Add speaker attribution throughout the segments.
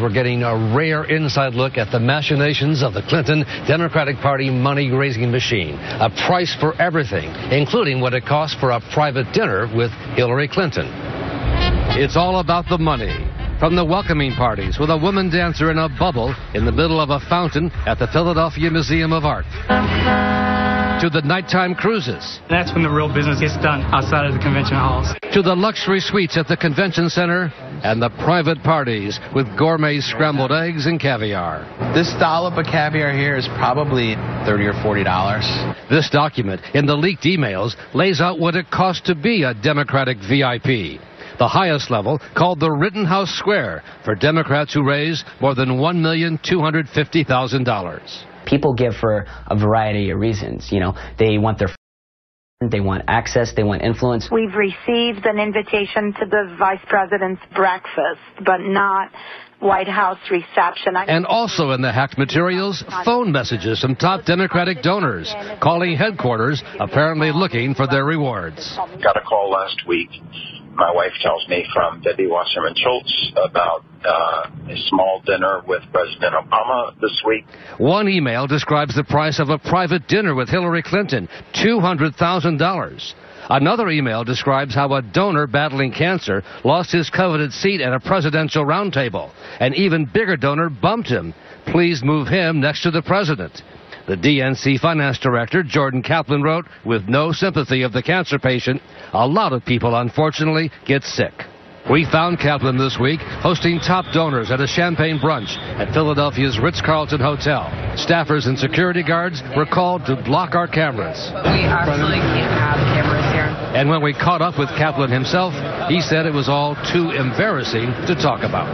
Speaker 1: we're getting a rare inside look at the machinations of the Clinton Democratic Party money-raising machine. A price for everything, including what it costs for a private dinner with Hillary Clinton. It's all about the money. From the welcoming parties with a woman dancer in a bubble in the middle of a fountain at the Philadelphia Museum of Art, to the nighttime cruises.
Speaker 2: That's when the real business gets done outside of the convention halls.
Speaker 1: To the luxury suites at the convention center and the private parties with gourmet scrambled eggs and caviar.
Speaker 3: This dollop of caviar here is probably $30 or $40.
Speaker 1: This document, in the leaked emails, lays out what it costs to be a Democratic VIP. The highest level, called the Rittenhouse Square, for Democrats who raise more than $1,250,000.
Speaker 4: People give for a variety of reasons. You know, they want they want access, they want influence.
Speaker 5: We've received an invitation to the vice president's breakfast, but not White House reception.
Speaker 1: And also in the hacked materials, phone messages from top Democratic donors calling headquarters, apparently looking for their rewards.
Speaker 6: Got a call last week. My wife tells me from Debbie Wasserman Schultz about a small dinner with President Obama this week.
Speaker 1: One email describes the price of a private dinner with Hillary Clinton, $200,000. Another email describes how a donor battling cancer lost his coveted seat at a presidential roundtable. An even bigger donor bumped him. Please move him next to the president. The DNC finance director, Jordan Kaplan, wrote, with no sympathy of the cancer patient, a lot of people, unfortunately, get sick. We found Kaplan this week hosting top donors at a champagne brunch at Philadelphia's Ritz-Carlton Hotel. Staffers and security guards were called to block our cameras.
Speaker 7: We absolutely can't have cameras here.
Speaker 1: And when we caught up with Kaplan himself, he said it was all too embarrassing to talk about.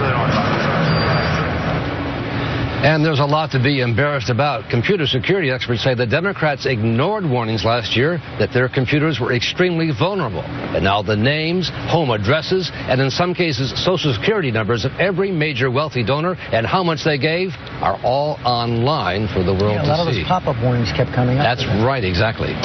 Speaker 1: And there's a lot to be embarrassed about. Computer security experts say the Democrats ignored warnings last year that their computers were extremely vulnerable. And now the names, home addresses, and in some cases social security numbers of every major wealthy donor and how much they gave are all online for the world to see.
Speaker 8: A lot of those pop-up warnings kept coming up.
Speaker 1: That's right, exactly.